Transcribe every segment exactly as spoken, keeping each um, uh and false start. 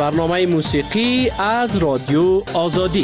برنامه موسیقی از رادیو آزادی.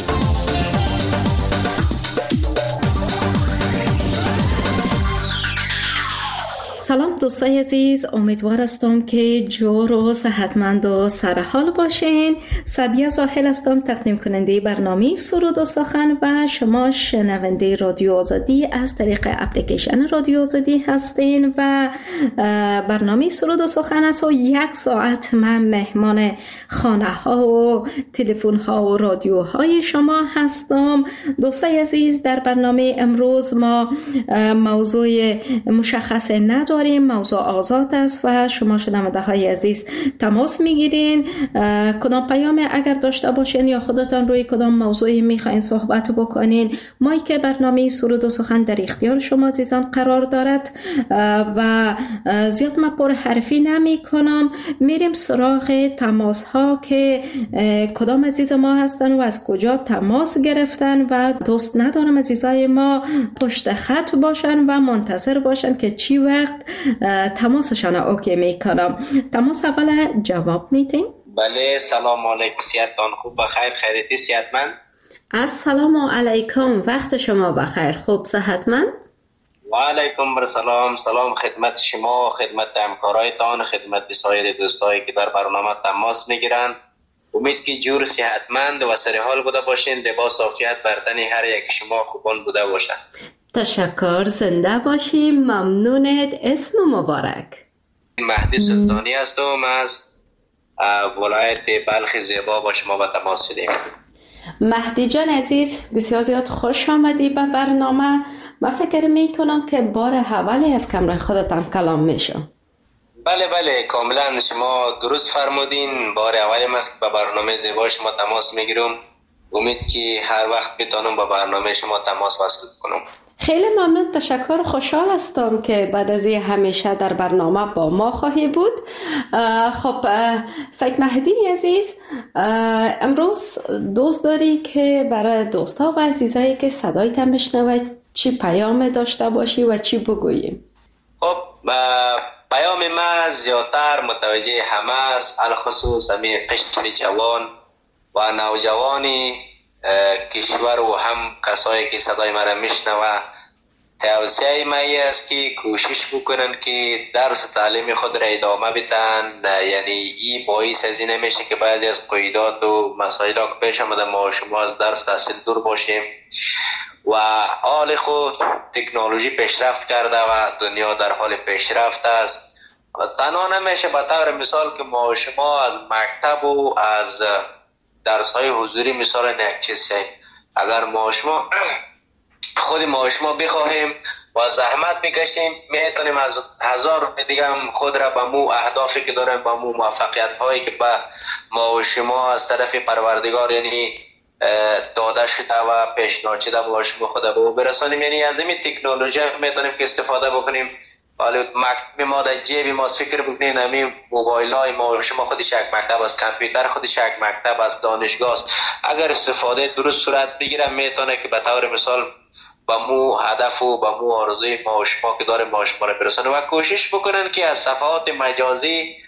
سلام دوستای عزیز، امیدوار هستم که جور و صحتمند و سرحال باشین. سعدیه زاهل هستم، تقدیم کننده برنامه سرود و سخن و شما شنونده رادیو آزادی از طریق اپلیکیشن رادیو آزادی هستین و برنامه سرود و سخن است و یک ساعت من مهمان خانه ها و تلفن ها و رادیو های شما هستم. دوستای عزیز، در برنامه امروز ما موضوع مشخص نداریم، موضوع آزاد است و شما شنونده های عزیز تماس میگیرین. کدام پیام اگر داشته باشین یا خودتان روی کدام موضوعی میخواین صحبت بکنین، مایک برنامه سرود و سخن در اختیار شما عزیزان قرار دارد و زیاد من پر حرفی نمی کنم. میریم سراغ تماس ها که کدام عزیز ما هستن و از کجا تماس گرفتن و دوست ندارم عزیزای ما پشت خط باشن و منتظر باشن که چی وقت تماسشان اوکی میکنم. تماس اول جواب میتین؟ بله، سلام علیکم، صحتتان خوب؟ بخیر؟ خیریتی؟ صحتمند؟ السلام علیکم، وقت شما بخیر، خوب صحتمند؟ و علیکم سلام، سلام خدمت شما، خدمت همکارایتان، خدمت سایر دوستایی که در برنامه تماس میگیرن. امید که جور صحتمند و سرحال بوده باشین، لباس عافیت بر تن هر یک شما خوبان بوده باشه. تشکر، زنده باشی، ممنونت. اسم مبارک؟ مهدی سلطانی هستم، از ولایت بلخ زیبا با شما به تماس شدیم. مهدی جان عزیز، بسیار زیاد خوش آمدی به برنامه. من فکر می کنم که بار اولی از کمره خودتان کلام میشم. بله بله، کاملا شما درست فرمودین، بار اولیم است که به برنامه زیبا شما تماس میگیرم. امید که هر وقت بتونم با برنامه شما تماس وصل کنم. خیلی ممنون، تشکر، خوشحال هستم که بعد از این همیشه در برنامه با ما خواهی بود. خب سید مهدی عزیز، امروز دوست داری که برای دوستا و عزیزایی که صدایت بشنوه چی پیام داشته باشی و چی بگوییم؟ خب پیام ما زیادتر متوجه همه است، الخصوص همین قشر جوان و نوجوانی کشور و هم کسایی که صدای مرا میشنوه. توصیه ما است که کوشش بکنن که درس و تعلیم خود را ادامه بدن. یعنی این باعث از این نمیشه که بعضی از قیودات و مسائل که پیش آمده ما شما از درس تحصیل دور باشیم. و حال خود تکنولوژی پیشرفت کرده و دنیا در حال پیشرفت است. تنها نمیشه به طور مثال که ما شما از مکتب و از درس های حضوری مثال یک چیز شیم. اگر ما شما خود ما شما بخواهیم و زحمت بکشیم، میتونیم از هزار روپیه دیگه هم خود را به مو اهدافی که داریم، به مو موفقیت هایی که به ما شما از طرف پروردگار یعنی داده شده و پیشنهاد شده ما شما خود به برسانیم. یعنی از این تکنولوژی میتونیم که استفاده بکنیم. ولی مکتب ما در جیب ما فکر بکنین، همین موبایل های ما شما خودش یک مکتب است، کامپیوتر خودش یک مکتب است، دانشگاه است. اگر استفاده درست صورت بگیره میتونه که به طور مثال با مو هدف و با مو آرزوی ما و شما که داریم ما شما را برسانه. و کوشش بکنن که از صفحات مجازی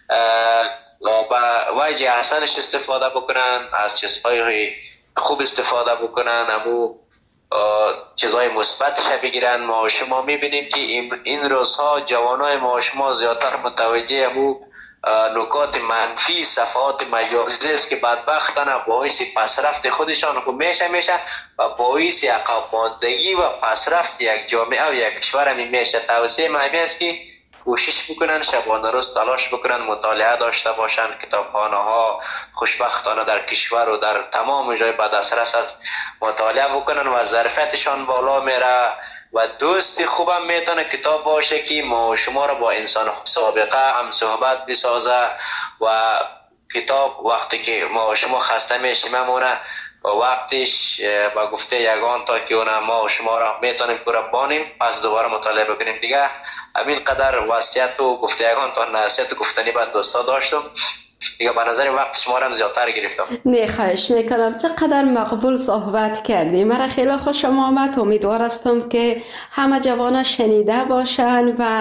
با وجه احسنش استفاده بکنن، از چیزهای خوب استفاده بکنن، همو چیزهای مثبتش بگیرن. ما شما میبینیم که این روزها جوانای ما شما زیادتر متوجه همو نکات منفی صفحات مجازی است که بدبختانه باعث پسرفت خودشان خود میشه میشه و باعث عقب ماندگی و پسرفت یک جامعه و یک کشور می میشه. توصیه من است که کوشش بکنن شبانه روز تلاش بکنن، مطالعه داشته باشن، کتابخانه ها خوشبختانه در کشور و در تمام جای به دسترس مطالعه بکنن و ظرفیتشان بالا میره. و دوست خوبم میتونه کتاب باشه که ما شما را با انسان سابقه هم صحبت بسازه و کتاب وقتی که ما شما خسته میشیم مونه و وقتش با گفته یگان تا که اون ما شما را میتونیم پورا بانیم پس دوباره مطالعه بکنیم دیگه. همین قدر وصیت و گفته یگان تا نصیحت گفتنی بعد دوستا داشتم. دیگه به نظر وقت شما را زیادتر گرفتم. نه خواهش میکنم، چقدر مقبول صحبت کردی. مرا خیلی خوشم آمد. امیدوار هستم که همه جوانا شنیده باشن و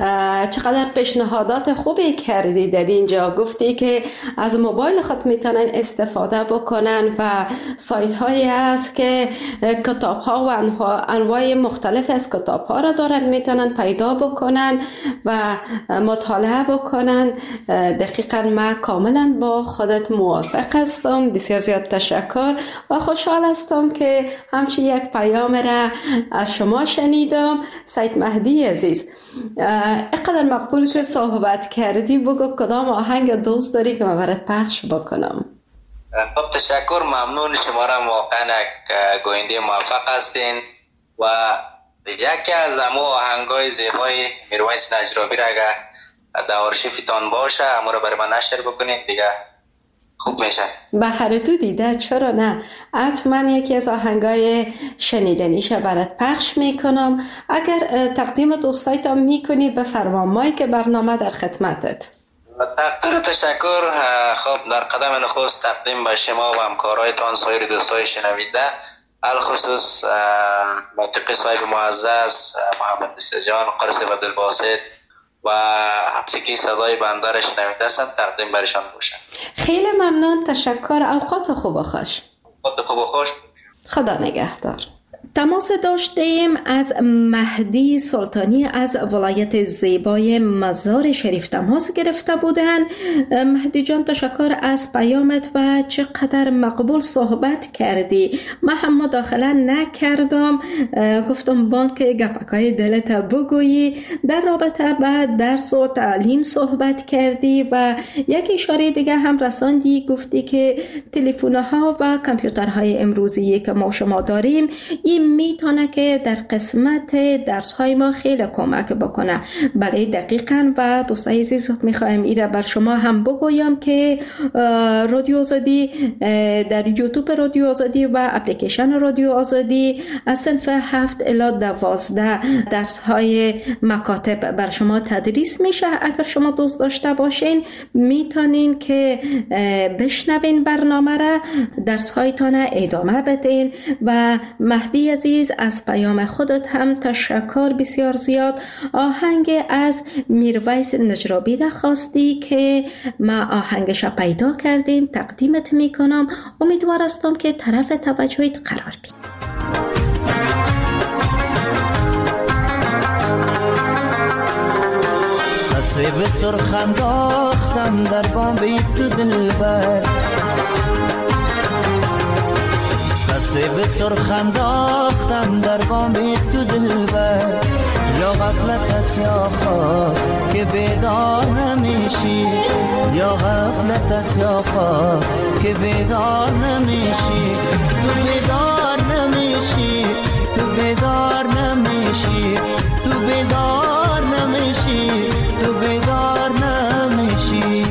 چقدر پیشنهادات خوبی کردی در اینجا. گفتی که از موبایل خود میتونن استفاده بکنن و سایت هایی هست که کتاب ها و انواع مختلف از کتاب ها را دارن میتونن پیدا بکنن و مطالعه بکنن. دقیقا ما کاملا با خودت موافق هستم. بسیار زیاد تشکر و خوشحال هستم که همچی یک پیام را از شما شنیدم. سید مهدی عزیز، اینقدر مقبول که صحبت کردی، بگو کدام آهنگ دوست داری که من برات پخش بکنم؟ خب تشکر، ممنون. شما را واقعا گوینده موفق هستین و یکی از امو آهنگای زیبای میرویس نجرابی را اگر در آرشیفتان باشه اما رو برای من نشر بکنید دیگه خوب میشه. بهر تو دیده، چرا نه؟ حتما یکی از آهنگای شنیدنیشه برات پخش میکنم. اگر تقدیم دوستایتان میکنی بفرما، مایک برنامه در خدمتت. تقدیر تشکر. خب در قدم نخست تقدیم به شما و همکارایتان، سایر دوستای شنویده، الخصوص ناطق صاحب معزز محمد نصیرجان، قرص عبدالباسط و حبسکی صدای بنده را شنویده هستند، تقدیم برشان باشم. خیلی ممنون، تشکر. اوقات خوب و خوش. اوقات خوب و خوش. خدا نگهدار. تماس داشتیم از مهدی سلطانی از ولایت زیبای مزار شریف تماس گرفته بودن. مهدی جان تشکر از پیامت و چقدر مقبول صحبت کردی. من هم مداخله نکردم، گفتم بان که گپکای دلت بگویی. در رابطه با درس و تعلیم صحبت کردی و یک اشاره دیگه هم رساندی، گفتی که تلفن‌ها و کامپیوترهای امروزی که ما شما داریم این میتونه که در قسمت درس های ما خیلی کمک بکنه. بله دقیقاً. و دوستای عزیز میخوایم ایره بر شما هم بگویم که رادیو آزادی در یوتیوب رادیو آزادی و اپلیکیشن رادیو آزادی از صنف هفت الی دوازده درس های مکاتب بر شما تدریس میشه. اگر شما دوست داشته باشین میتونین که بشنوین برنامه را، درس هایتان ادامه بدین. و مهدی عزیز از پیام خودت هم تشکر بسیار زیاد. آهنگ از میرویس نجرابی را خواستی که ما آهنگش را پیدا کردیم، تقدیمت میکنم. امیدوار هستم که طرف توجهت قرار بید. سه به سرخ انداختم در بام بی تو دلبر، سه به سرخ انداختم در بام تو دلبر. یا غفلت است یا خواب که بیدار نمیشی، یا غفلت است یا خواب که بیدار نمیشی. تو بیدار نمیشی، تو بیدار نمیشی، تو بیدار نمیشی، تو بیدار نمیشی.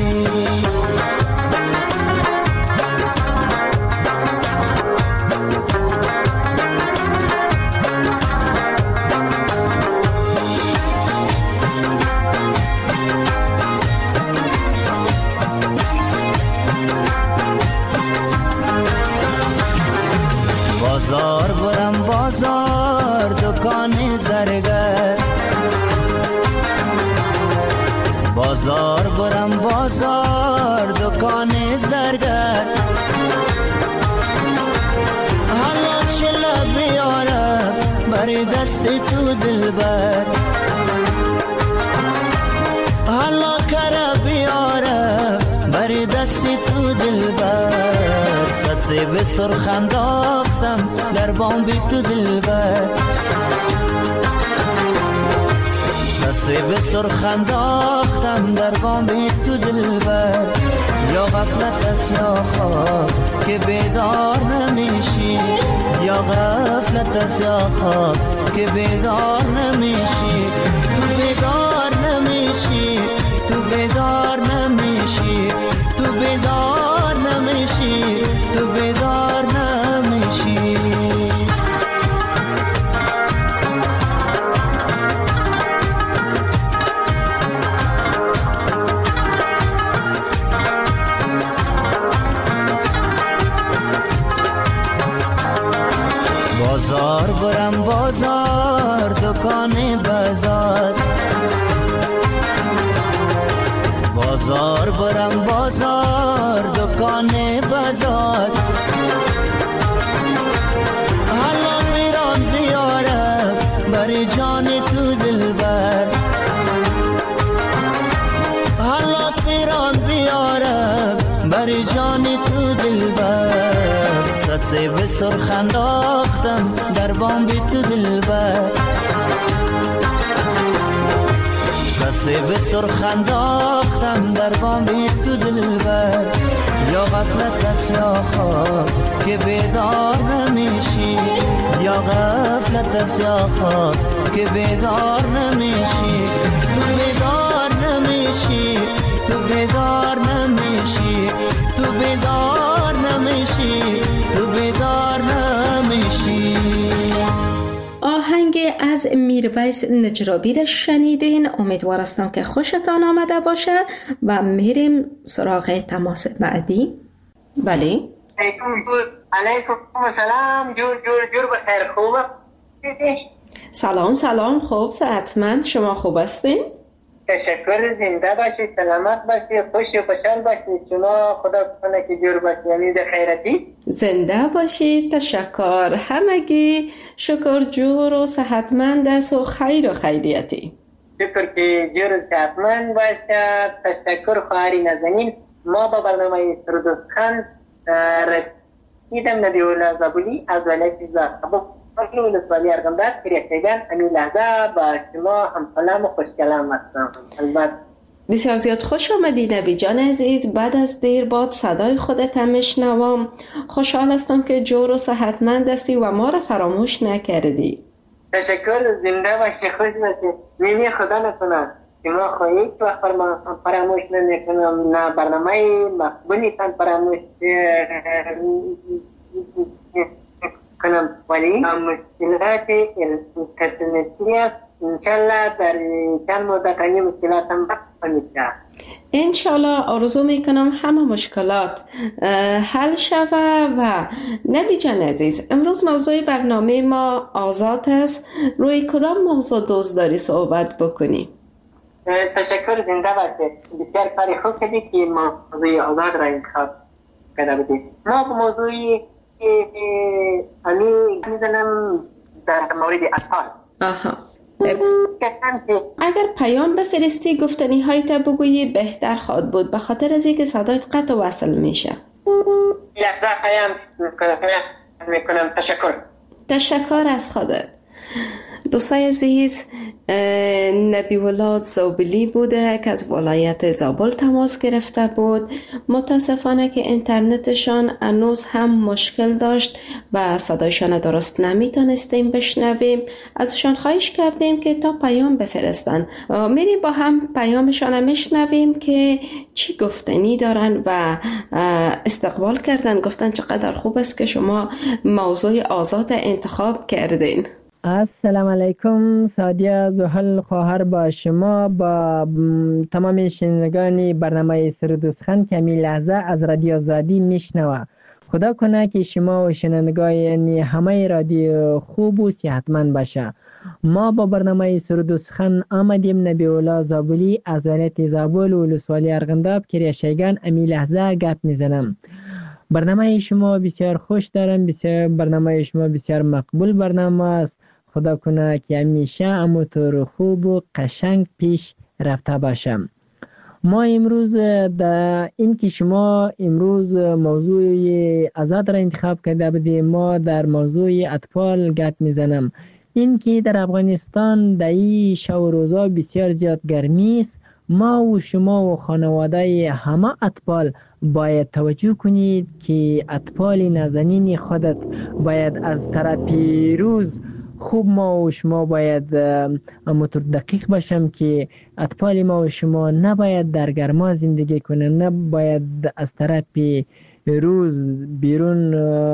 بازار برم بازار دکان زرگر، بازار برم بازار دکان زرگر. حالا چلا بیارم بر دست تو دلبر، حالا کرا بیارم بر دست تو دلبر. سه به سرخ انداختم در بام بی تو دلبر، سه به سرخ انداختم در بام بی تو دلبر. یا غفلت است یا خواب که بیدار نمیشی، یا غفلت است یا خواب که بیدار نمیشی. تو بیدار نمیشی، تو بیدار نمیشی، تو بیدار نمیشی، تو بیدار نمیشی. بازار برم بازار دکان بزاست، بازار برم بازار دکان بزاست. حالا میرم بیارم بر جان تو دلبر، حالا میرم بیارم بر جان تو دلبر. صد سیب سرخ انداختم در بام بی تو دلبر، صد سیب سرخ انداختم در بام بی تو دلبر. یا غفلت است یا خواب که بیدار نمیشی، یا غفلت است یا خواب که بیدار نمیشی. تو بیدار نمیشی، تو بیدار نمیشی، تو بیدار نمیشی، تو بیدار نمیشی. آهنگ از میرویس نجرابی را شنیدین. امیدوار هستم که خوشتان آمده باشه و میریم سراغ تماس بعدی. بله علیکم السلام. جور جور جور بخیر. خوبه؟ سلام سلام. خوب صحتمند. شما خوب هستین؟ تشکر. زنده باشید، سلامت باشید، خوش و خوشحال باشید. شما خدا کنه که جور باشید، یعنی ده خیرتی. زنده باشید. تشکر. همگی شکر جور و صحتمند است و خیر و خیریتی. شکر که جور و صحتمند باشد. تشکر خواهری نازنین. ما با برنامه سرودستخان رسیدم. نبی الله زابلی از ولایت زابل ولسوالی ارغنداب کریشگان. همین لحظه با شما هم سلام و خوش کلام هستم. البته بسیار زیاد خوش آمدی نبی جان عزیز. بعد از دیر باد صدای خودت هم میشنوم. خوشحال هستم که جور و صحتمند هستی و ما را فراموش نکردی. تشکر. زنده باشی، خوش باشی. نیمی خدا نکنه که ما خواهید و فراموش نکنم، نه برنامه مقبولی تن فراموش کنم، ولی مشکلات اینترنتی است. انشالله در چند مدت این مشکلات هم میشه. انشالله آرزو میکنم همه مشکلات حل شوه. و نبی جان عزیز، امروز موضوع برنامه ما آزاد است. روی کدام موضوع دوست داری صحبت بکنی؟ تشکر. زنده باشید. بسیار کاری خوب کردی که موضوع آزاد را انتخاب کرده بودید. ما موضوعی امی میزنم در مورد اطفال. آها. اگر پیام بفرستی گفتنی های تا بگویی بهتر خواهد بود، به خاطر از اینکه صدایت قطع و وصل میشه. لحظه پیام میکنم. تشکر. تشکر از خودت. دوستای عزیز، نبی الله زابلی بوده که از ولایت زابل تماس گرفته بود. متاسفانه که اینترنتشان هنوز هم مشکل داشت و صدایشان درست نمیتونستیم بشنویم. ازشان خواهش کردیم که تا پیام بفرستن. میریم با هم پیامشان میشنویم که چی گفتنی دارن و استقبال کردن. گفتن چقدر خوب است که شما موضوع آزاد انتخاب کردین. السلام علیکم. سادیه زحل خواهر با شما با تمام شنوندگان برنامه سرودستخان که همین لحظه از رادیو آزادی میشنوه. خدا کنه که شما و شنوندگان یعنی همه رادیو خوب و صحتمند باشه. ما با برنامه سرودستخان آمدیم. نبی الله زابلی از ولایت زابل و ولسوالی ارغنداب کریشگان همین لحظه گپ میزنم. برنامه شما بسیار خوش دارم. بسیار برنامه شما بسیار مقبول برنامه است. خدا کنه که همیشه همونطور خوب و قشنگ پیش رفته باشم. ما امروز در این که شما امروز موضوع آزاد را انتخاب کرده بودیم، ما در موضوع اطفال گپ میزنم. این که در افغانستان در این شب و روزا بسیار زیاد گرمی است. ما و شما و خانواده همه اطفال باید توجه کنید که اطفال نازنین خودت باید از طرف روز خوب ما و شما باید مطور دقیق باشم که اطفال ما و شما نباید در گرما زندگی کنه، نباید از طرف روز بیرون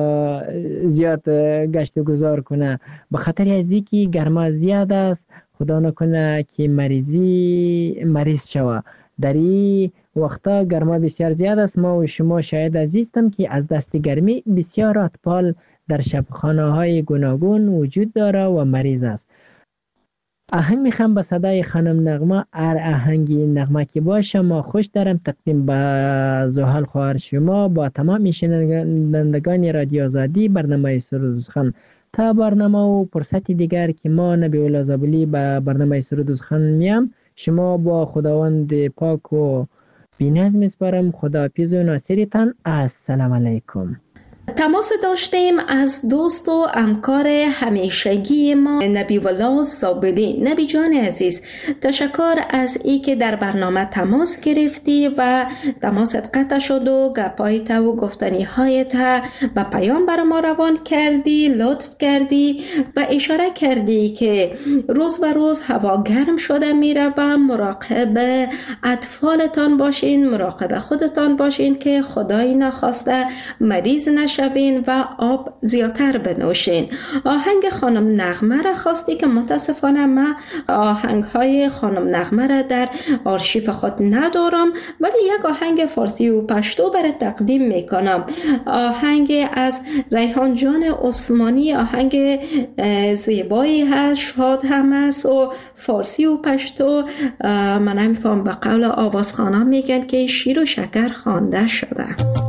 زیاد گشت و گذار کنه، به خاطر از اینکه گرما زیاد است. خدا نکنه که مریضی مریض شوه. در این وقتا گرما بسیار زیاد است. ما و شما شاید عزیزتم که از دست گرمی بسیار اطفال در شبخانه های گوناگون وجود داره و مریض است. آهنگ میخوام با صدای خانم نغمه، هر آهنگی نغمه که باشه ما خوش دارم تقدیم به زحل خواهر شما با تمام شنوندگان رادیو آزادی برنامه سرود و سخن. تا برنامه و فرصت دیگر که ما نبی الله زابلی به برنامه سرود و سخن میام، شما با خداوند پاک و بی‌نظم میسپارم. خداحافظ و ناصرتان. السلام علیکم. تماس داشتیم از دوست و همکار همیشگی ما نبی الله زابلی. نبی جان عزیز، تشکر از ای که در برنامه تماس گرفتی و تماست قطع شد و گپایت و گفتنی هایت به پیام بر ما روان کردی، لطف کردی و اشاره کردی که روز به روز هوا گرم شده میره و مراقب اطفالتان باشین، مراقب خودتان باشین که خدای نخواسته مریض نشوین و آب زیادتر بنوشین. آهنگ خانم نغمه را خواستی که متاسفانه من آهنگ های خانم نغمه را در آرشیف خود ندارم، ولی یک آهنگ فارسی و پشتو برای تقدیم میکنم. آهنگ از ریحان جان عثمانی، آهنگ زیبایی هست، شاد هم است و فارسی و پشتو. من نمیفهم، به قول آوازخانه میگن که شیر و شکر خوانده شده.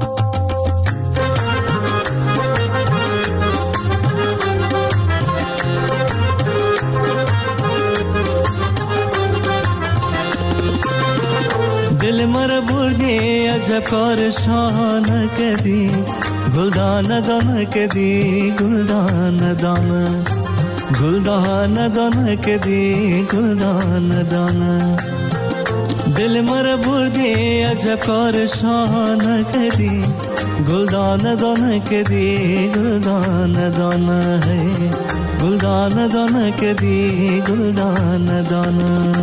دل مرا بردی عجب کار شانه کردی، گلدان دانه کردی، گلدان دانه، گلدان دانه کردی، گلدان دانه. دل مرا بردی عجب کار شانه کردی، گلدان دانه کردی، گلدان دانه، گلدان دانه کردی، گلدان دانه.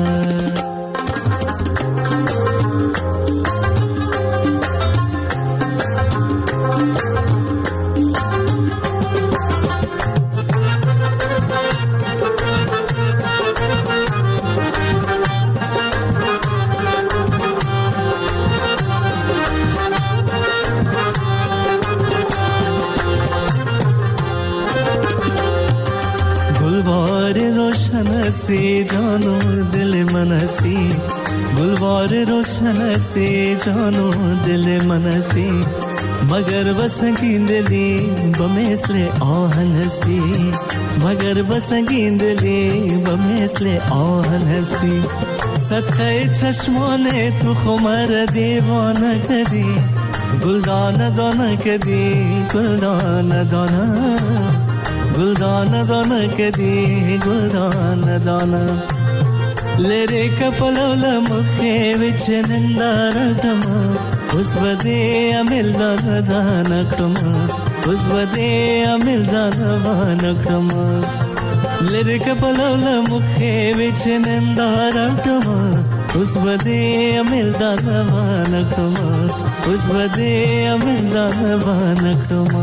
हस्ती जानो दिल मन हस्ती, गुलवार रोशन हस्ती जानो दिल मन हस्ती, मगर बसंगी दिली बमेसले आहन हस्ती, मगर बसंगी दिली बमेसले आहन हस्ती. सदक़े चश्माने तू खुमर दीवाना कदी, गुलदान दाना कदी, गुलदान दाना, गुलदान दाना कदी, गुलदान दाना. लेरे कपलोल मुखे विच निंदारटमा, उस बदे अमिल दानकटमा, उस बदे अमिल दानकटमा. लेरे कपलोल मुखे विच निंदारटमा, उस बदे अमिल दानकटमा, उस बदे अमिल दानकटमा.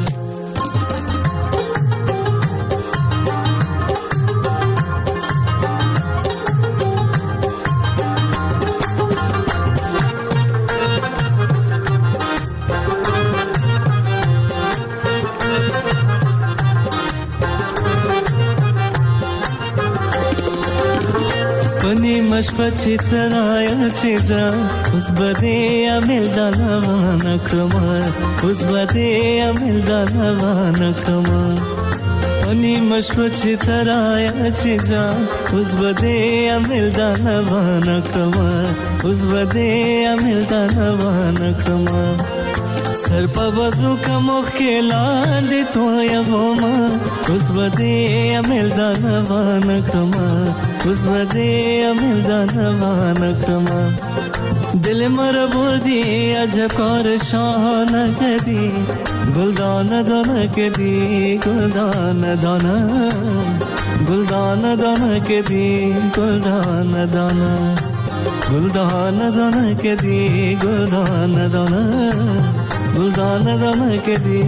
मशपची तराया चीजा उस बदे अमिल दानवान क्रमा, उस बदे अमिल दानवान क्रमा. अनि मशपची तराया चीजा उस बदे अमिल दानवान क्रमा, उस बदे अमिल दानवान क्रमा. सर पर वजू का मुख्किला दे तो या वोमा, उस बदे अमिल दानवान क्रमा, उस बदे अमिल दानवान क्रमा. दिल मर बुर्दी अजब और शान कदी, गुलदान दाना कदी, गुलदान दाना, गुलदान दाना कदी, गुलदान दाना, गुलदान दाना कदी, गुलदान दाना, गुलदान दाना कदी,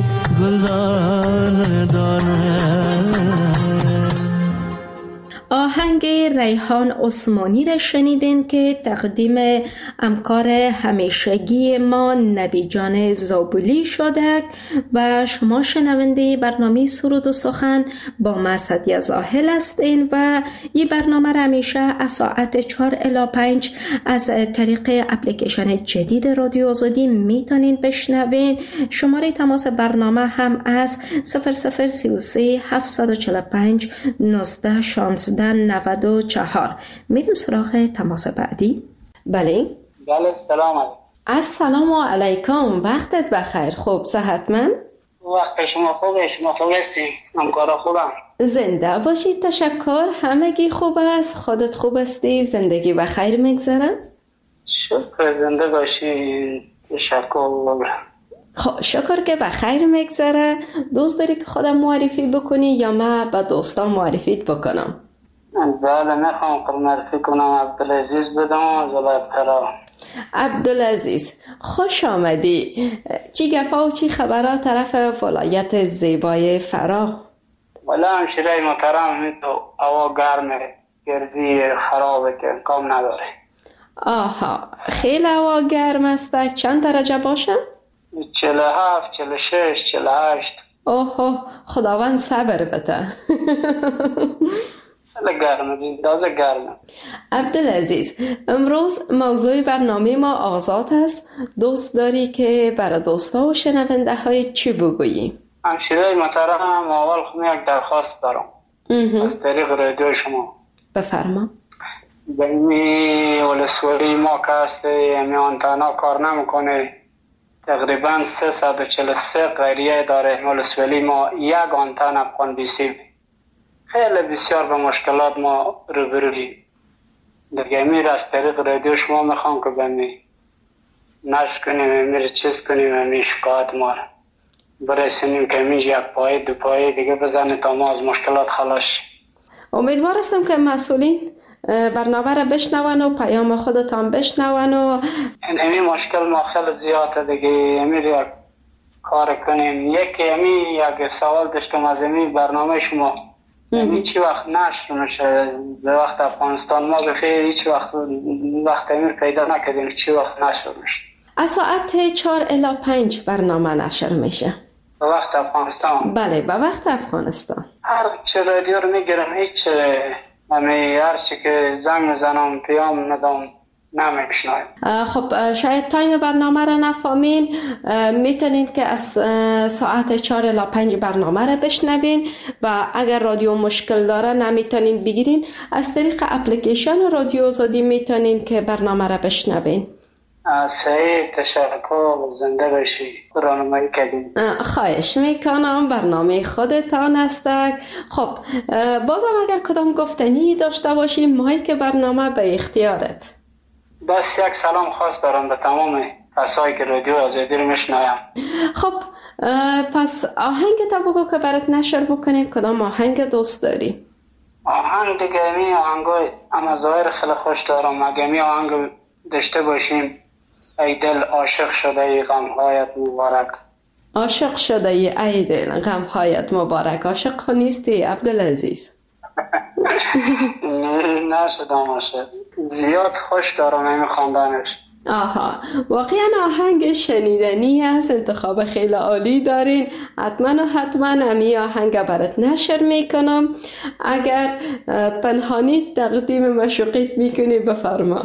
गुलदान दाना. آهنگ ریحان عثمانی را شنیدین که تقدیم همکار همیشگی ما نبی جان زابلی شده و شما شنونده برنامه سرود و سخن با ما سعدیه زاهل هستین و این برنامه را همیشه از ساعت چهار الی پنج از طریق اپلیکیشن جدید رادیو آزادی میتونین بشنوین. شماره تماس برنامه هم از صفر صفر سی و سه هفتصد و چهل و پنج نوزده شانزده نود و چهار. میریم سراغ تماس بعدی. بله بله سلام علیکم. السلام علیکم، وقتت بخیر. خوب صحتمند؟ وقت شما خوبه؟ شما خوب هستی؟ همکارا خوبم؟ زنده باشید. تشکر. همگی خوب است؟ خودت خوب هستی؟ زندگی بخیر میگذره؟ شکر زنده باشی. تشکر. خب شکر که بخیر میگذره. دوست داری که خودم معرفی بکنی یا من به دوستان معرفیت بکنم؟ بله میخوام خود معرفی کنم. عبدالعزیز بدم از ولایت فرا. عبدالعزیز خوش آمدی. چی گپا و چی خبرها طرف ولایت زیبای فرا؟ والا همشیره محترم، تو هوا گرمه، گرزی خرابه که کام نداره. آها خیلی هوا گرم است. چند درجه باشه؟ چهل و هفت، چهل و شش، چهل و هشت. اوه خداوند صبر بده. خیلی گرمه، دازه گرمه. عبدالعزیز امروز موضوع برنامه ما آزاد است. دوست داری که برای دوستا و شنونده های چی بگویی؟ همشیره محترم، اول خود یک درخواست دارم از طریق رادیو شما. بفرما. بایمی ولسوالی ما که هسته امی آنتنا کار نمیکنه، تقریبا سیصد و چهل و سه قریه داره ولسوالی ما، یک آنتن افغان بیسیم. خیلی بسیار به مشکلات ما روبرویم. دیگه امیر از طریق رادیو شما میخوام که بمی نشر کنیم، امیر چیز کنیم، امیر شکایت ما را برسونیم که امیر یک پایه دو پایه دیگه بزنه تا ما از مشکلات خلاص. امیدوار هستم که مسئولین برنامه را بشنون و پیام خودتان بشنون و امی مشکل ما خیلی زیاده دیگه. امیر یک کار کنیم. یکی امی یک سوال داشتم از امی برنامه شما، امی چی وقت نشر میشه به وقت افغانستان؟ ما بخیر هیچ وقت وقت امیر پیدا نکردیم چی وقت نشر میشه. از ساعت چهار الی پنج برنامه نشر میشه به وقت افغانستان. بله به وقت افغانستان. هر چه رادیو رو میگیرم هیچ امی هر چی که زنگ میزنم پیام ندام نمیشنایم. خب شاید تایم برنامه را نفهمین. میتونین که از ساعت چهار الی پنج برنامه را بشنوین و اگر رادیو مشکل داره نمیتونین بگیرین، از طریق اپلیکیشن رادیو آزادی میتونین که برنامه را بشنوین. صحیح، تشکر. زنده باشی. راهنمایی کردین. خواهش میکنم. برنامه خودتان است. خب بازم اگر کدام گفتنی داشته باشی مایک برنامه به اختیارت. بس یک سلام خاص دارم به تمام کسایی که رادیو آزادی رو میشنویم. خب پس آهنگ تا بگو که برات نشر بکنیم. کدام آهنگ دوست داری؟ آهنگ دیگه می آهنگای اما ظاهر خیلی خوش دارم. اگه می آهنگ داشته باشیم، ای دل عاشق شده ای غمهایت مبارک. عاشق شده ای دل غمهایت مبارک. عاشق نیستی عبدالعزیز؟ نه شدم عاشق. زیاد خوش دارم این خواندنش. آها واقعا آهنگ شنیدنی است. انتخاب خیلی عالی دارین. حتما و حتما امی آهنگ برات نشر میکنم. اگر پنهانی تقدیم مشوقیت میکنی بفرما.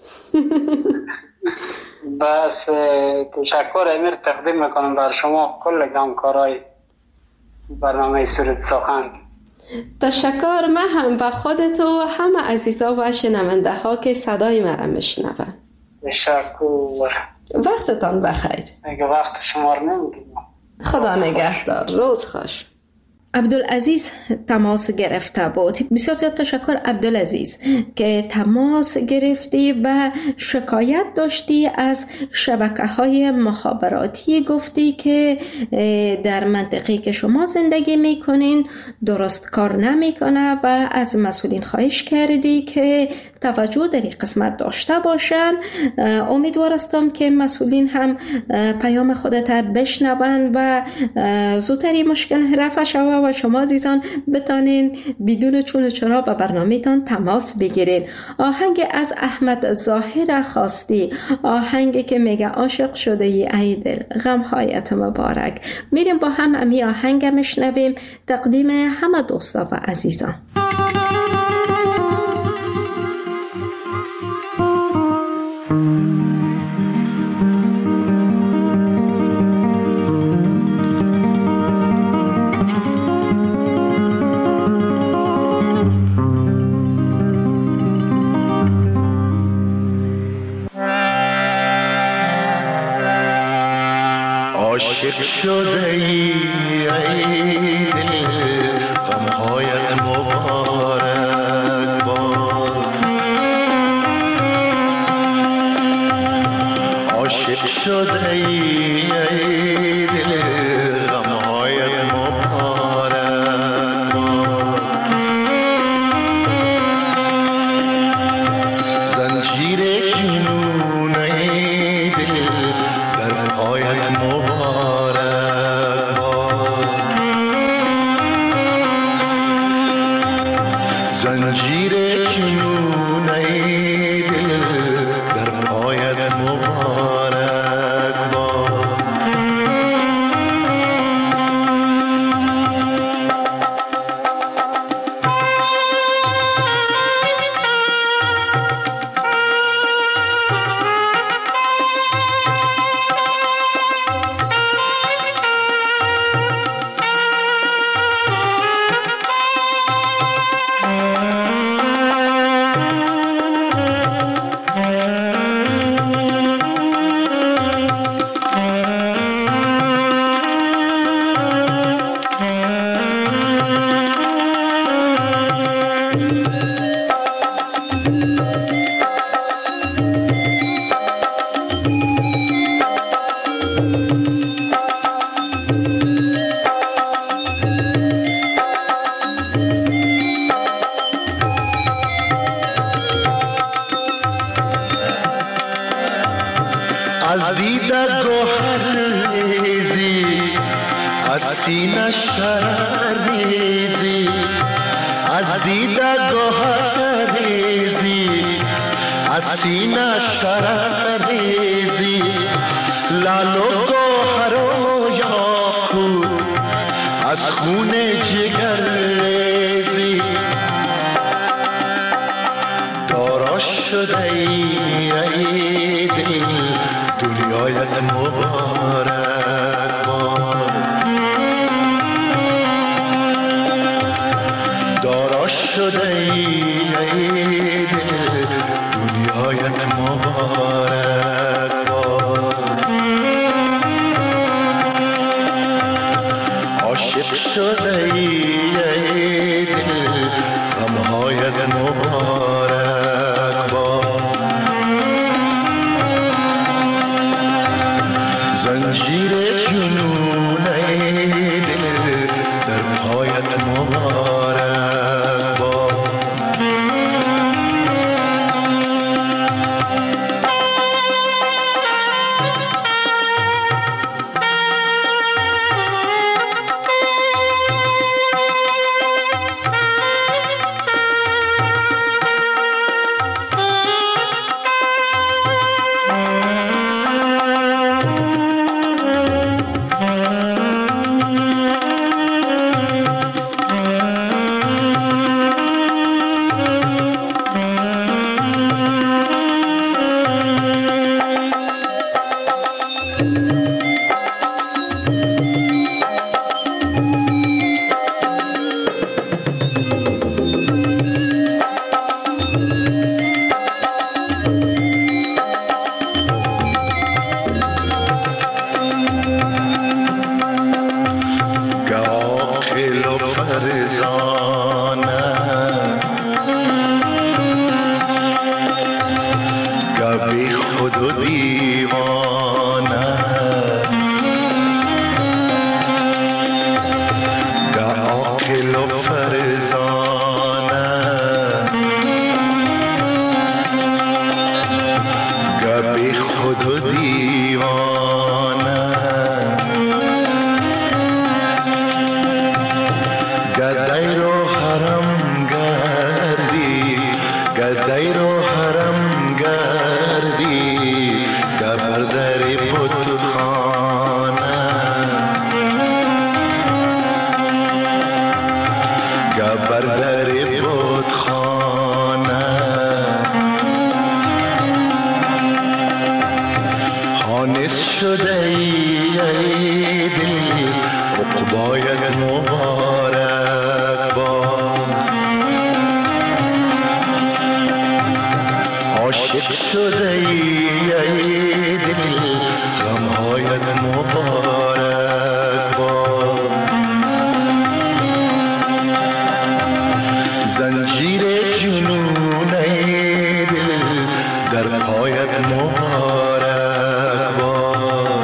بس تشکر امیر تقدیم میکنم بر شما کل همکارای برنامه سرود سخن. تشکر. من هم به خودت و همه عزیزا و شنونده ها که صدای مرا میشنون. تشکر. وقتتان بخیر. اگه وقت شما رو نمیگیم. خدا نگهدار. روز خوش. عبدالعزیز تماس گرفته بود. بسیار زیاد تشکر عبدالعزیز که تماس گرفتی و شکایت داشتی از شبکه‌های مخابراتی. گفتی که در منطقه‌ای که شما زندگی میکنین درست کار نمیکنه و از مسئولین خواهش کردی که توجه در این قسمت داشته باشند. امیدوار هستم که مسئولین هم پیام خودت بشنوند و زودتر این مشکل رفع شود و شما عزیزان بتانین بدون چون و چرا به برنامه‌تان تماس بگیرید. آهنگ از احمد ظاهر خواستی، آهنگی که میگه عاشق شده ای دل غم‌هایت مبارک. میریم با هم امی آهنگ میشنویم، تقدیم همه دوستا و عزیزان. عاشق شده ای دل غمهایت مبارک باد، عاشق شده ای دل غمهایت مبارک باد، زنجیر جنون ای دل در پایت مبارک باد، زنجیر جنون ای دل در پایت مبارک باد. از دیده گوهر ریزی، از سینه شرر ریزی، از دیده گوهر ریزی، از سینه شرر ریزی، لال و گوهر و یاقوت از خون جگر ریزی، دارا شده ای دل دنیایت مبارک باد، دارا شده ای دل دنیایت مبارک باد، عاشق شده ای دل غمهایت مبارک باد، زنجیر جنون ای دل در پایت مبارک باد. رو حرم گردی گدای رو حرم گردی گبر در بتخانه گبر در بتخانه حانس شده ای دل عقبایت مبارک باد عاشق شده ای دل غمهایت مبارک باد زنجیر جنون ای دل در پایت مبارک باد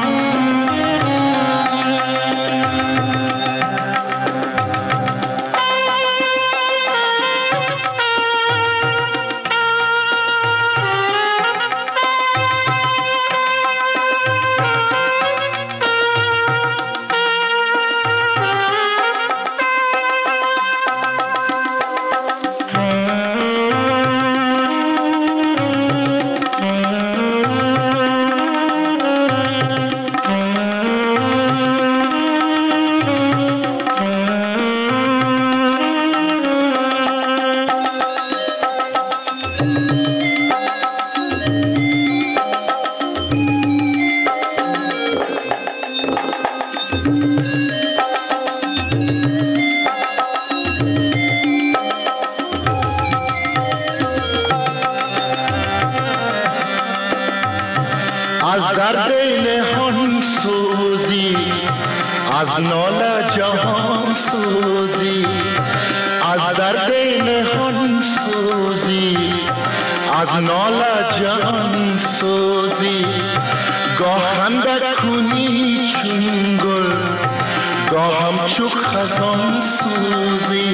از درد نهان سوزی از ناله جهان سوزی از درد نهان سوزی از ناله جهان سوزی گاه خنده کنی چون گل گاه همچو خزان سوزی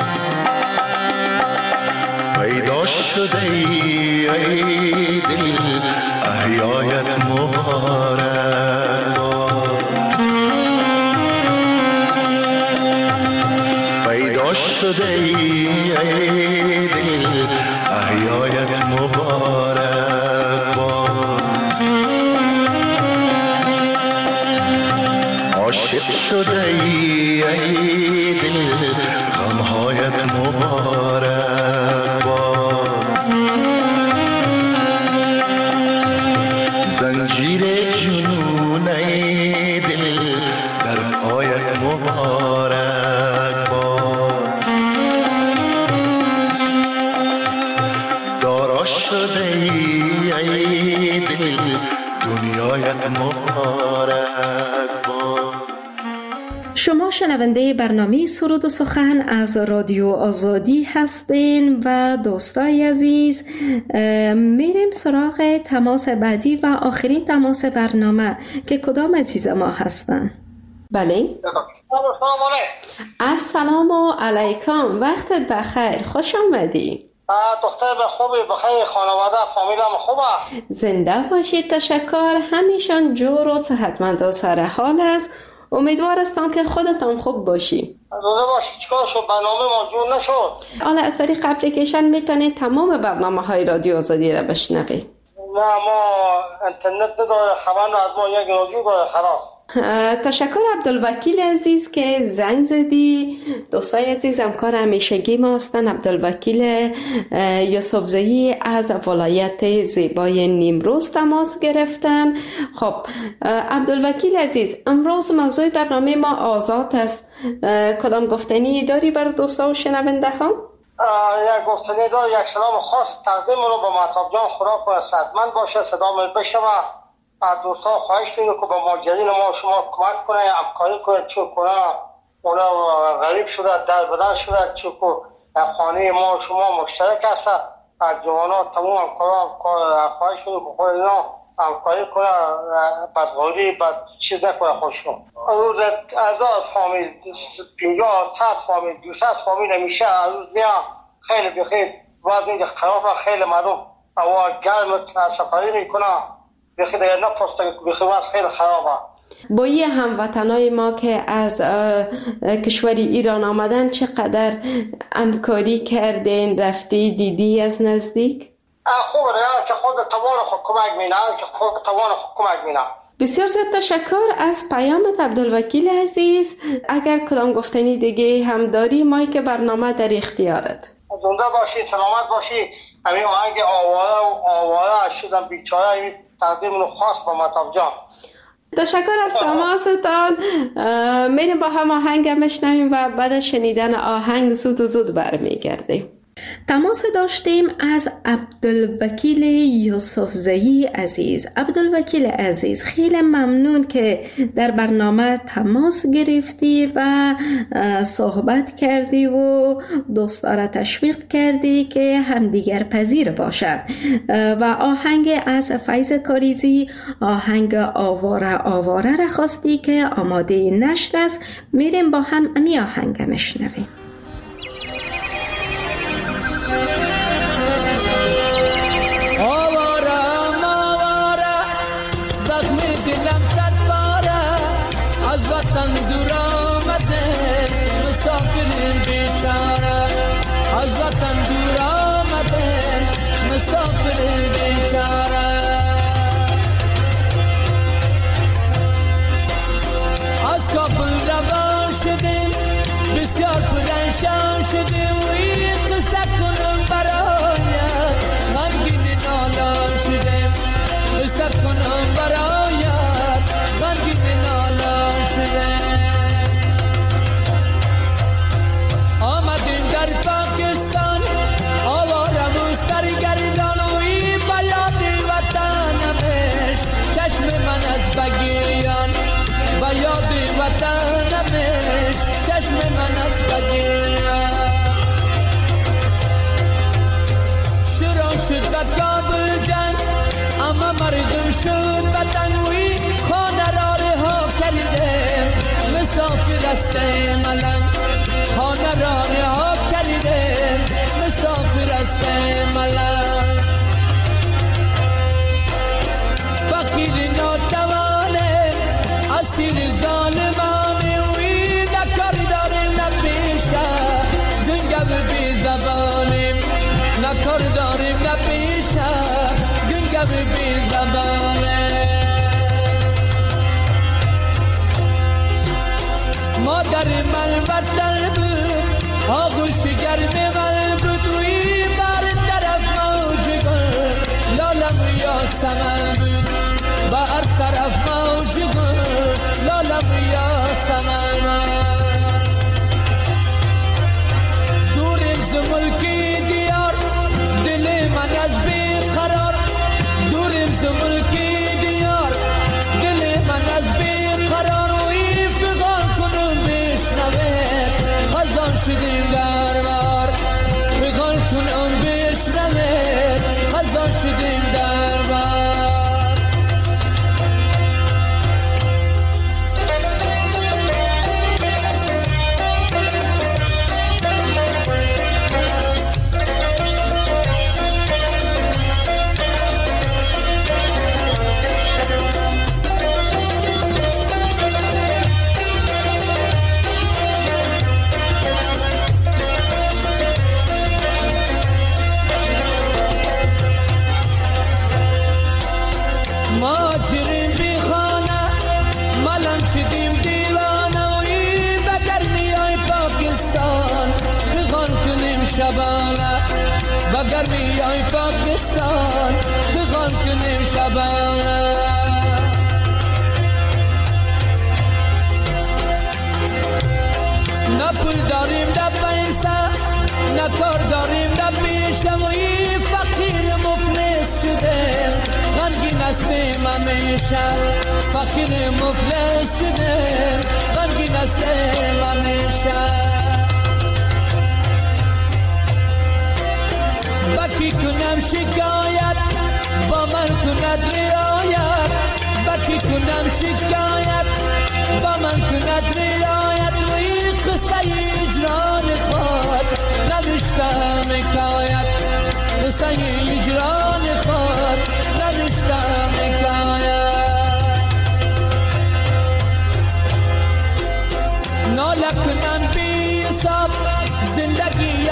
پیدا شده ای دل احیایت مبارک باد پیدا شده ای دل احیایت مبارک باد عاشق شده ای دل غمهایت مبارک باد زنجیر جنون ای دل در پایت مبارک باد دارا شده ای دل دنیایت مبارک باد. شما شنونده برنامه سرود و سخن از رادیو آزادی هستین و دوستای عزیز میریم سراغ تماس بعدی و آخرین تماس برنامه که کدام عزیز ما هستن. بله السلام علیکم، وقتت بخیر، خوش آمدی. دختر به خوبی، بخیر، خانواده فامیلم خوبه؟ زنده باشید، تشکر، همیشان جور و صحتمند و سر حال است. امیدوار هستم که خودتان خوب باشی. روزه باشی. چیکار شد؟ برنامه ما جور نشد. حالا از طریق اپلیکیشن میتونید تمام برنامه های رادیو آزادی را بشنوید. نه ما اینترنت نداره، خبر از ما یک رادیو داره خلاص. تشکر عبدالوکیل عزیز که زنگ زدی. دوستای عزیز، همکار همیشگی ما هستن عبدالوکیل یوسفزئی از ولایت زیبای نیمروز تماس گرفتن. خب عبدالوکیل عزیز، امروز موضوع برنامه ما آزاد است. کدام گفتنی داری برای دوستا و شنونده ها؟ یک گفتنی دار، یک سلام خاص تقدیم رو به مهتاب جان، خدا کنه صحتمند باشه، صدا من بشنوه. از دوستا خواهش کنید که به ماجرین ما شما کمک کنه، همکاری کنه، چون کنه اونا غریب شده، در بدر شده، چون که خانه ما شما مشترک هست. از جوانات تمام همکاران خواهش کنید که خود اینا همکاری کنه، بدغوری بد چیز نکنه خودشون. روز از فامیل پینجاه صد فامیل دویست فامیل همیشه از روز میان خیلی بخیر وضع خراب، خیلی مردم هوا گرم سفری میکنه، بخیر دیگر نپرسته، بخیر وضع خیلی خرابه. با یه هموطنای ما که از کشور ایران آمدن چقدر همکاری کردین، رفتی دیدی از نزدیک؟ خوب راه که خود توان خود کمک می‌کنه که خود توان خود کمک می‌کنه. بسیار زیاد تشکر از پیامت عبدالوکیل عزیز. اگر کدام گفتنی دیگه هم داری، مایی که برنامه در اختیارت. زنده باشی، سلامت باشی. همین آهنگ آواره و آواره شدم بیچاره، این تقدیم رو خاص با مطاب جان. تشکر از تماستان. میریم با هم آهنگ میشنویم و بعد از شنیدن آهنگ زود و زود برمیگردیم. تماس داشتیم از عبدالوکیل یوسفزئی عزیز. عبدالوکیل عزیز، خیلی ممنون که در برنامه تماس گرفتی و صحبت کردی و دوستا را تشویق کردی که همدیگر پذیر باشد و آهنگ از فیض کاریزی، آهنگ آواره آواره را خواستی که آماده نشر است. میریم با هم امی آهنگ مشنویم. آوارم آواره زخمی دلم صد باره، از وطن دور آمده مسافر بیچاره، از وطن دور آمده مسافر بیچاره. از کابل روان شدیم بسیار پرنشان شدیم و این قصه کنم برایت غمگین نالان شدیم، قصه کنم برایت غمگین نالان شدیم. آمدیم در پاکستان آوارم و سرگردان و این بیاد وطنمش چشم من از بگیریان، بیاد وطنمش چشم من از بگیریان. شروع شد به کابل جنگ اما مردم شد بدنوی، خانه را رها کردیم مسافر است ملنگ، خانه را رها کردیم مسافر است ملنگ. فقیر ناتوانه اسیر ظالمانه وی نکار داریم نپیشه گنگو بی زبانیم، نکار داریم نپیشه گنگو بی زبانه. مادر من وطن بود آغوش گرم من بود وی بر طرف موج گل لالم یاسمن بود، بر طرف موج گل لالم یاسمن. دوریم ز ملکی دیار دل من از بی قرار، دوریم ز ملکی دیار دل من از بی قرار و این فغان کنم بشنوه خزان شدیم در بار، فغان کنم بشنوه خزان شدیم در بار. ماجریم بی خانه ملم شدیم دیوانه و این بگر میای پاکستان فغان کنیم شبانه، بگر میای پاکستان فغان کنیم شبانه. نه پول داریم نه پیسه نه کار داریم نه پیشه و این فقیر مفلس شدیم غمگین هستیم همیشه، فقیر مفلس شدیم غمگین هستیم همیشه. بکی کنم شکایت با من کند رعایت، بکی کنم شکایت با من کند رعایت و این قصه اجران خود نوشتم حکایت، قصه اجران خود نوشتم حکایت.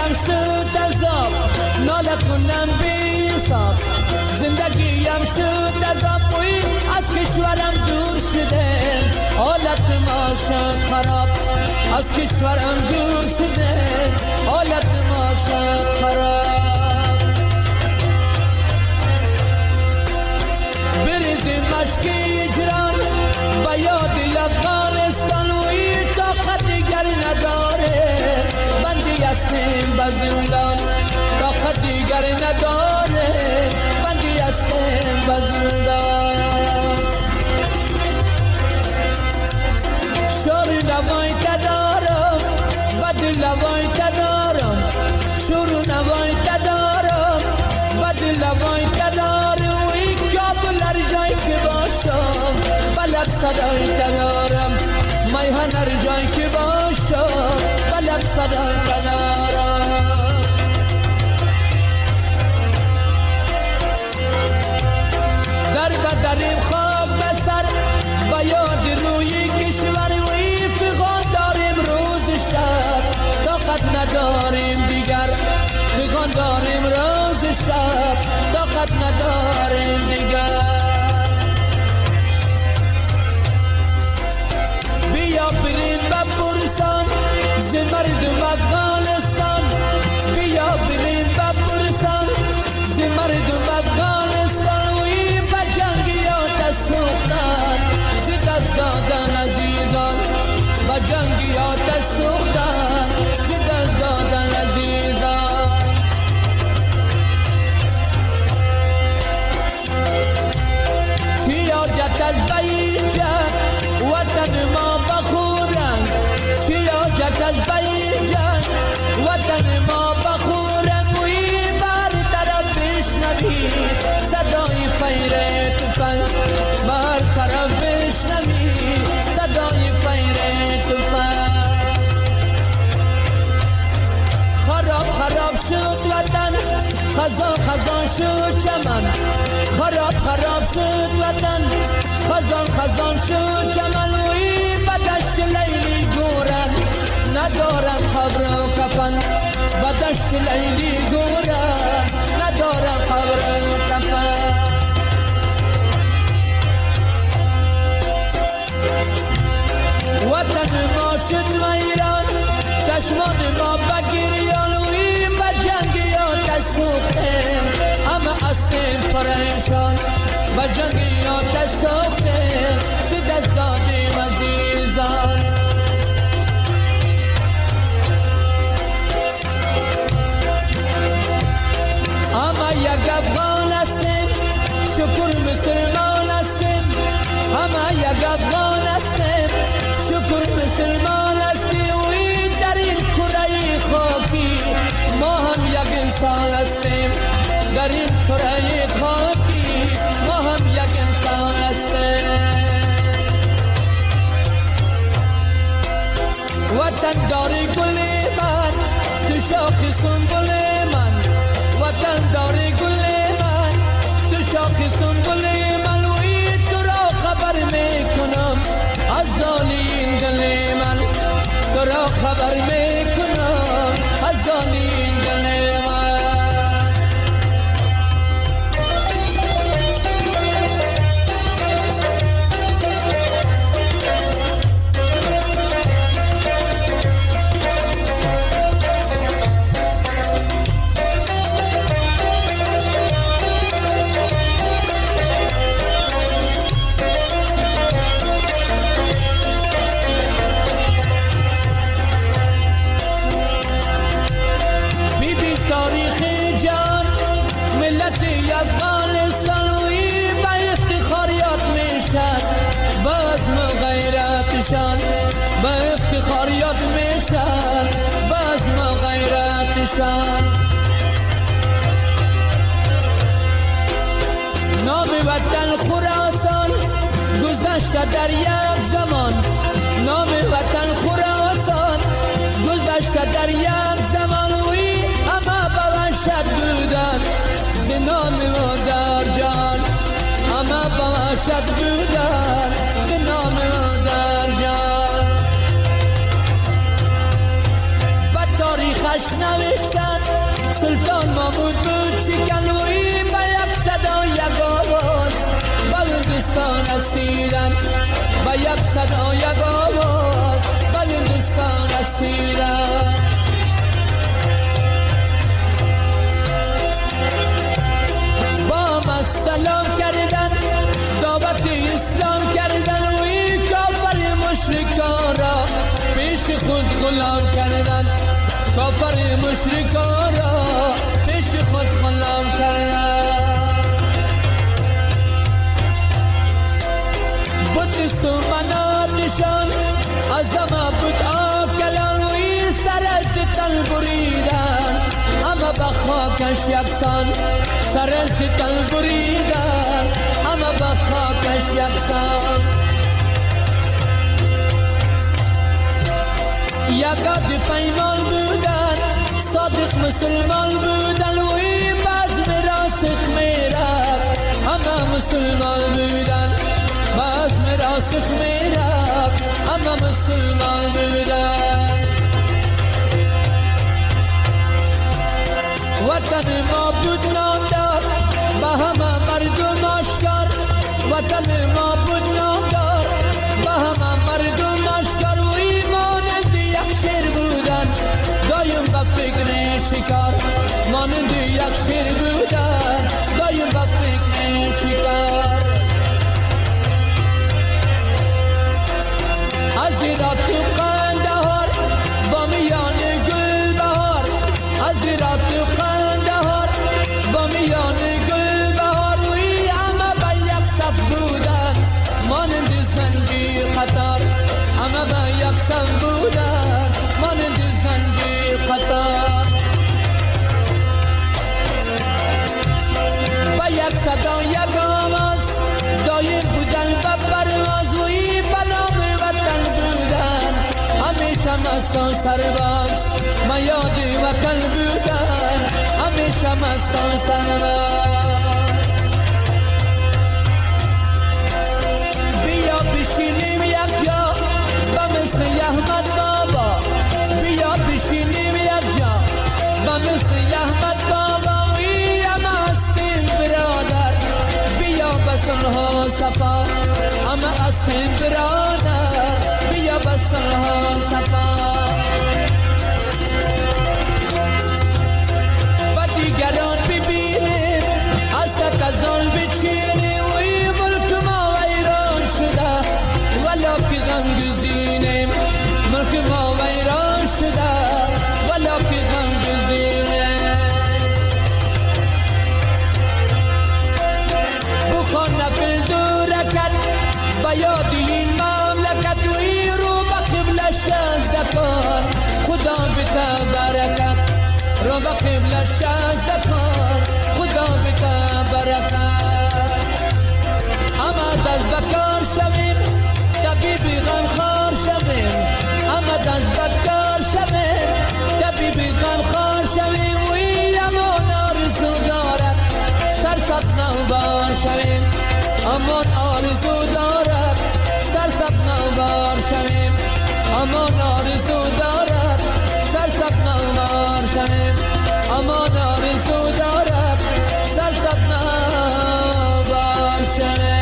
زندگیم شد عذاب، ناله کنم بی حساب. زندگیم شد عذاب، اوی از کشورم دور شده، حالت ما شد خراب. از کشورم دور شده، حالت ما شد خراب. بریزیم مشک اجران با یاد افغانستان، وی طاقت دیگر نداره، بندی هستیم به زندان. طاقت دیگر نداره، بندی هستیم به زندان. شور نوای تدارم، بد لوای تدارم. شور نوای تدارم، بد لوای تدارم. وی کابل هر جای که باشم، بلد صدای تدارم. میهن هر جای که باشم، بلد صدای تدارم. در بدریم خاک بسر، با یاد روی کشور وی فغان داریم روز شب. طاقت نداریم دیگر، فغان داریم روز شب. طاقت نداریم دیگر. بیا بریم به برسان ز مردم افغانستان. بیا بریم به برسان ز مردم افغانستان. وی به جنگیات سوختن، ز دست دادن عزیزان. به جنگیات سوختن، ز دست دادن عزیزان. چی حاجت از بیجت وطن ما بخورن، چی حاجت از بیجت وطن ما بخورن. وی بر طرف بشنوی صدای فیر تفنگ، بر طرف بشنوی صدای فیر تفنگ. خراب خراب شد وطن، خزان خزان شد چمن. خراب خراب شد وطن، خزان خزان شد چمن. وی به دشت لیلی گورن، ندارن قبر و کفن. به دشت لیلی گورن، ندارن قبر و کفن. وطن ما شد ویران، چشمان ما بگریان. وی به جنگیات سوختیم، همه هستیم پریشان. به جنگیات سوختیم، ز دست دادیم عزیزان. همه یک افغان هستیم، شکر مسلمان هستیم. همه یک افغان هستیم، شکر مسلمان هستیم. وی در این کره خاکی ما هم یک انسان هستیم. در این کره خاکی ما هم یک انسان هستیم. وطن داری گل من، تو شاخ سنبل من. وطن داری گل من، تو شاخ سنبل من. وی تو را خبر میکنم از زانی دل من. تو را خبر میکنم از زانی دل من. به افتخار یاد میشن، بزم غیرتشان. نام وطن خراسان گذشته در یک زمان. نام وطن خراسان گذشته در یک زمان. وی همه به وحشت بودن ز نام مادر جان. همه به وحشت بودن ز نام مادر جان. به تاریخ نامش نوشتن سلطان محمود بود شکنوی به یک صدا یک آواز به هندوستان رسیدن به یک صدا یک آواز به هندوستان رسیدن با ما سلام کردن دعوت اسلام کردن و این کافر مشرکان را پیش خود غلام کردن کافر مشرکان را پیش خود غلام کردن بود سومناتشان از همه بود آکلان و این سر از تن بریدن همه به خاکش یکسان سر از تن بریدن همه به خاکش یکسان یکاد پیمان بودن صادق مسلمان بودن و این بزم راسخ میرد همه مسلمان بودن بزم راسخ میرد همه مسلمان بودن وطن ما بود نامدار به همه مردم آشکار وطن ما بود نامدار به همه مردم آشکار و ایمانند یک شیر بودن دایم به فکر شکار مانند یک شیر بودن دایم به فکر شکار از ایرات تو قندهار با میان گل بهار از ایرات تو قندهار با میان گل بهار و ای همه به یک صف بودن مانند زنجیر قطار همه به یک صف بودن مانند زنجیر قطار به یک صدا یک آواز دایر بودن به پرواز و ای بلام وطن بودن همیشه مستان سرباز ما یاد وطن بودن همیشه مستان سرباز بیا بشینیم یک جا به مثل احمد بابا بیا بشینیم یک جا به مثل احمد بابا وی همه هستیم برادر بیا به صلح و صفا همه هستیم برادر بیا به صلح و صفا و دیگران ببینیم از تکزان بچینیم و این ملک ما ویران شده ولا که غم گزینیم ملک ما ویران شده ولا که غم گزینیم بخوان نفل دورکت به یاد این مملکت و این رو به قبل شازده کن خدا بتا برکت رو به قبل شازده کن خدا بتا برکت اما دست بکار شویم طبیبی غمخوار شویم اما دست بکار شویم طبیبی غمخوار شویم و این امان آرزو دارد سرسبز نوبار شویم امان آرزو دارد سرسبز نوبار شویم امان آرزو دارد سرسبز نوبار شویم امان آرزو دارد سرسبز نوبار شویم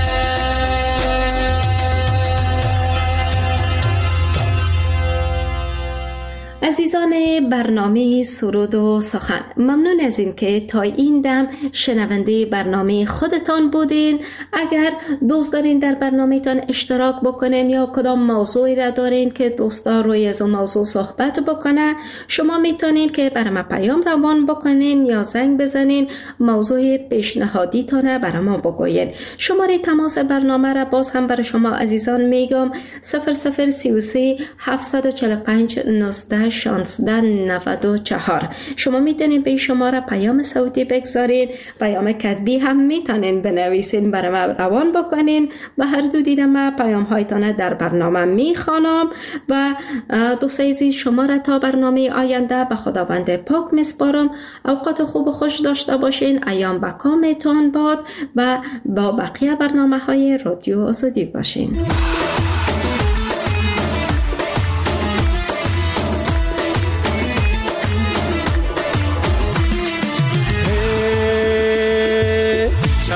عزیزان برنامه سرود و سخن، ممنون از این که تا این دم شنونده برنامه خودتان بودین. اگر دوست دارین در برنامه تان اشتراک بکنین یا کدام موضوعی را دارین که دوستا روی از اون موضوع صحبت بکنه، شما میتونین که برام پیام روان بکنین یا زنگ بزنین موضوع پیشنهادی تانه برام بگوین. شماره تماس برنامه را باز هم برای شما عزیزان میگم صفر صفر سی و سه هفتصد و چهل و پنج نوزده شانزده نود و چهار. شما میتونین به شماره پیام صوتی بگذارین، پیام کتبی هم میتونین بنویسین برای ما روان بکنین و هر دو دیدم ما پیام هایتان در برنامه میخوانم و دوست عزیز شما را تا برنامه آینده به خداوند پاک میسپارم. اوقات خوب و خوش داشته باشین، ایام به کامتان باد و با بقیه برنامه های رادیو آزادی باشین.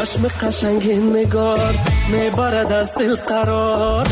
چشم قشنگ نگار میبرد از دل قراره،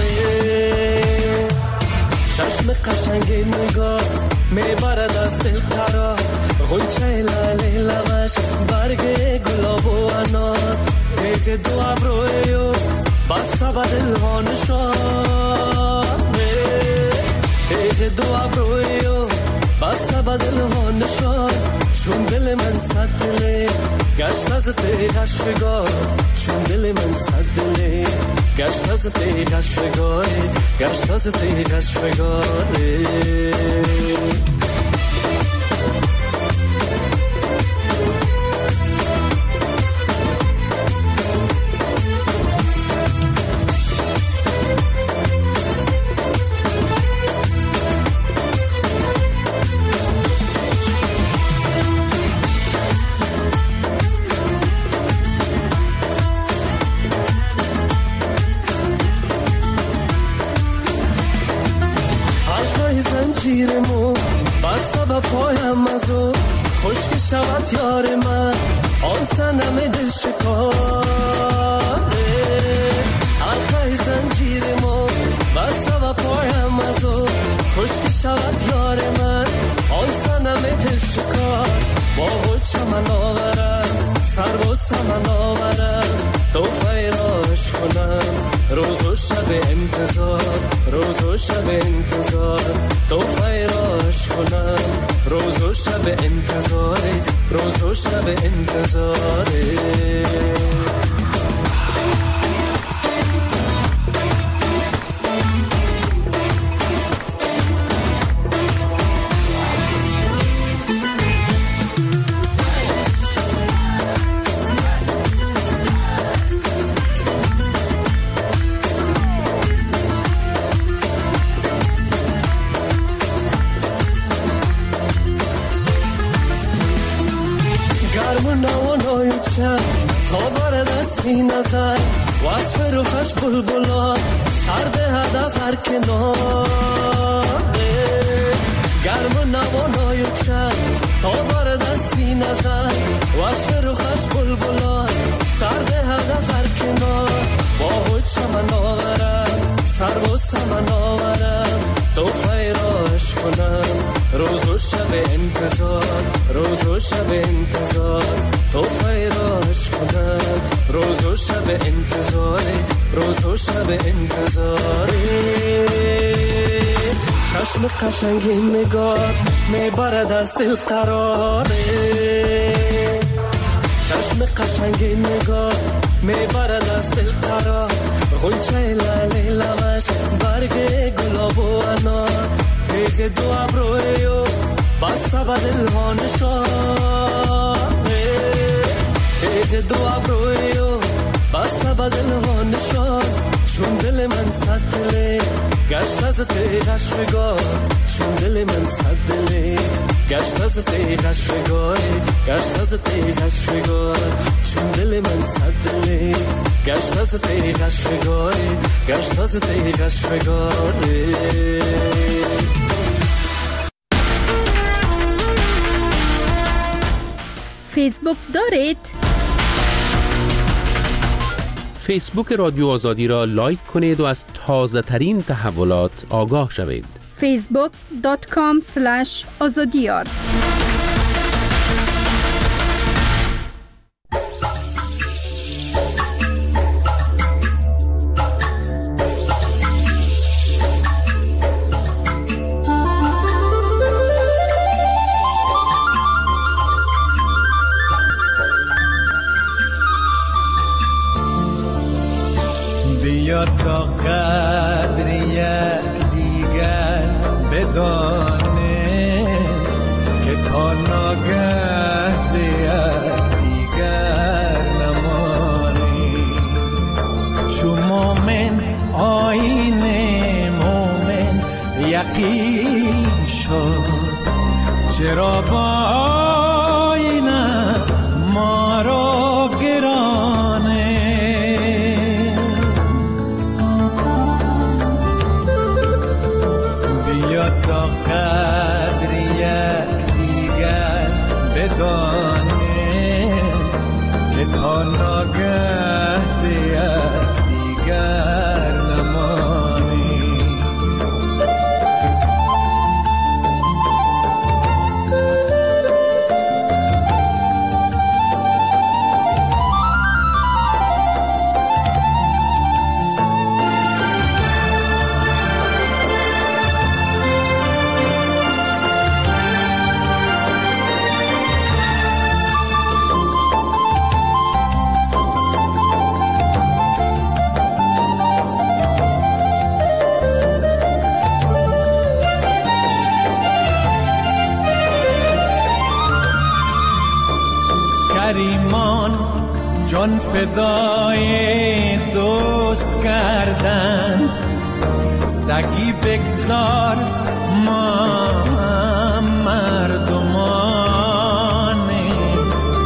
چشم قشنگ نگار میبرد از دل قرار، غنچه لاله لبش برگ گلاب و انار، بیخ دو ابرویو بسته به دل ها نشانه، بیخ دو ابرویو بسته به دل ها نشان، چون دل من صد دله گشت از تیغش فگار، چون دل من صد دله گشت از تیغش فگاره، گشت از تیغش فگاره. زنجیرمو بسته به پایم ازو، خشک شود یار من آن سنم دل شکاره، حلقه زنجیرمو بسته به پایم ازو، خشک شود یار من آن سنم دل شکار، باغ چمن آورم سر و سمن آورم، توفه راش کنم روز و شب انتظار، روز و شب انتظار، توفه راش کنم روز و شب انتظار، روز و شب انتظار. تا برد از سینه زد وصف روحش بلبلان، سرده هد از هر کناره، گرم و نوانای چند تا برد از سینه زد وصف روحش بلبلان، سرده هد از هر کنار، باغ و چمن آورم سر و سمن آورم، توفه راش کنم روز و شب انتظار، روز و شب انتظار، توفه راش کنم روز و شب انتظار، روز و شب انتظار. چشم قشنگ نگار میبرد از دل قراره، چشم قشنگ نگار میبرد از دل قرار، غنچه لاله لبش برگ گلاب و انار، بیخ دو ابرویو بسته به دل ها نشانه، بیخ دو ابرویو بسته به دل ها نشان، چون دل من صد دله گشت از تیغش فگار، چون دل من صد دله گشت از تیغش فگار، گشت از تیغش فگار، چون دل من صد دله گشت از تیغش فگار، گشت از تیغش فگار. فیسبوک دارید؟ فیسبوک رادیو آزادی را لایک کنید و از تازه ترین تحولات آگاه شوید. فیسبوک دات کام اسلش آزادیار. بیا تا قدری دیگر بدانه که تا ناگه زیاد دیگر نمانی، چو مومن آیین مومن یقین شد، چرا با آینه ما را گرانه، تا قدری دیگر بدانه که تا ناگه در ایمان جان فدای دوست کردند. سگی بگذار ما مردمانیم،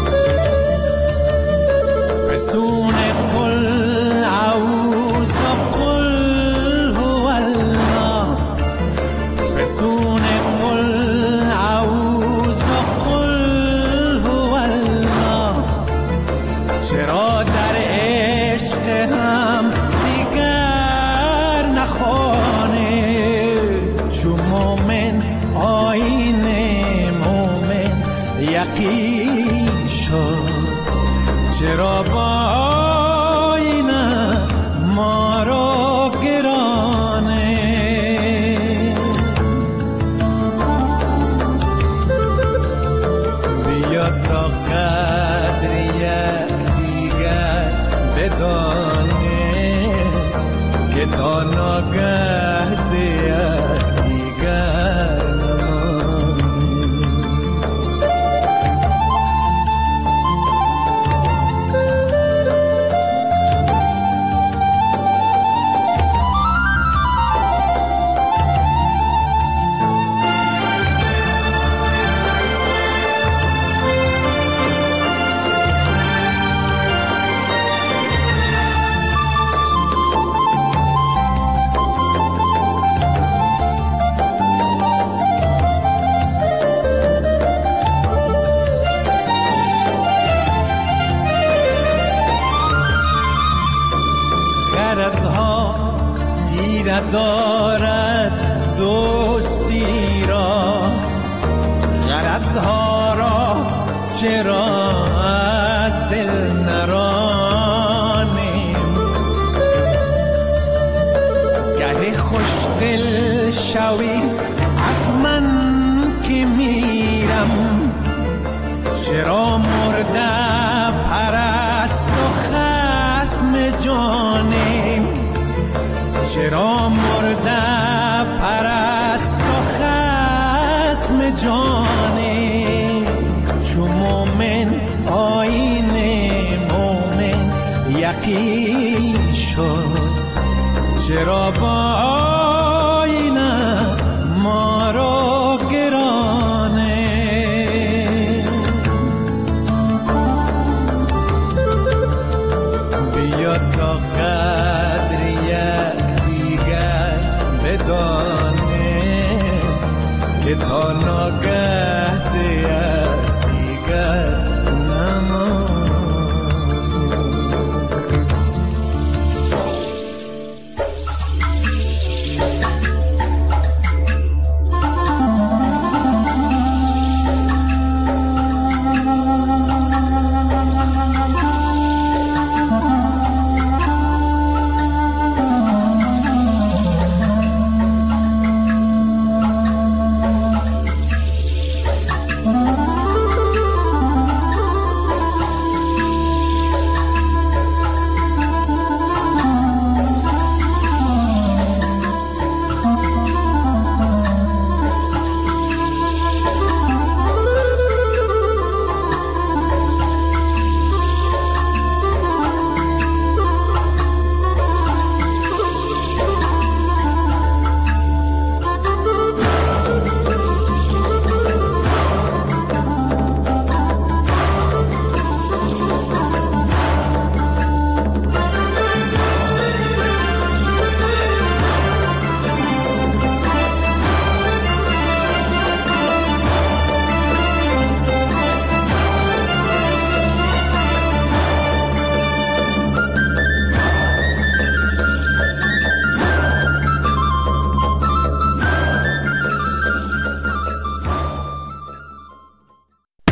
فسون قل اعوذ قل هو الله، فسون قل اعوذ قل هو الله. چرا در عشق هم دیگر نخوانه، چو مومن آیین مومن یقین شد. چرا با آینه ما رو گرانه، بیا تا قدر یک دیگر بدانه، که تا ناگه زیاد دیگر دارد دوستی را، غرضها را چرا از دل نرانیم. گه خوش دل شوی از من که میرم، چرا مرده پرست و خصم جانیم. چرا مرده پرست و خصم جانیم. چو مومن آیین مومن یقین شد. چرا با